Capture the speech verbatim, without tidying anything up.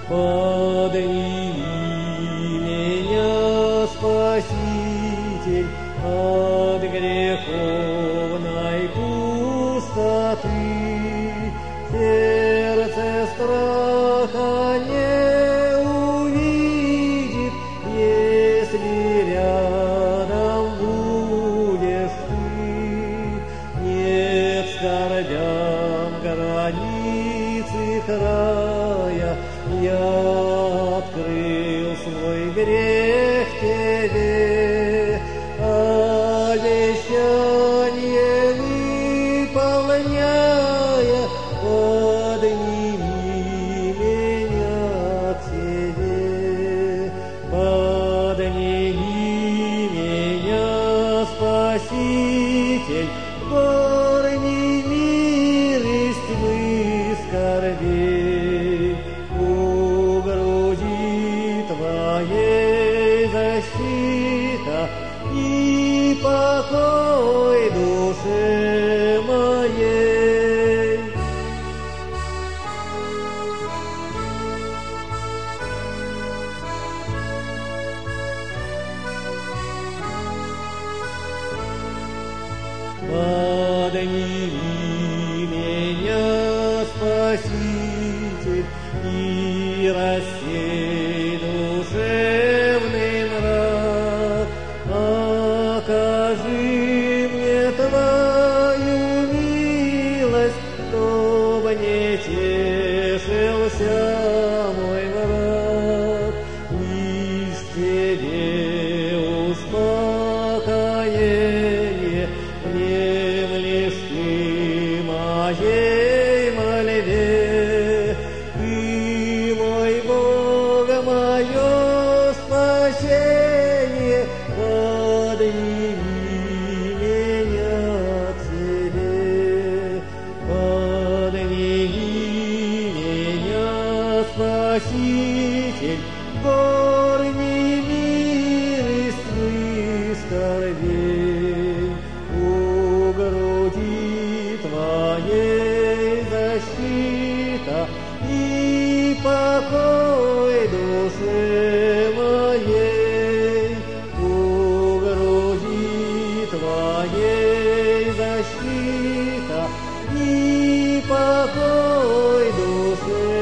Подними меня, Спаситель, от греховной пустоты. Сердце страха не увидит, если рядом будешь ты. Нет скорбям границы края, я открыл свой грех тебе, обещание выполняя, подними меня к себе. Подними меня, Спаситель, в горний мир из тьмы скорбей. У груди Твоей защита и покой душе моей. Подними меня, Спаситель, и рассей душевный мрак. Окажи мне Твою милость, чтоб не тешился мой враг. Лишь Тебе успокоение, внемлешь Ты моей мольбе. Ты мой Бог, мое спасение, подними меня к себе. Подними меня, Спаситель, в горний мир из тьмы скорбей. У груди Твоей защита и покой душе моей. У груди Твоей защита и покой душе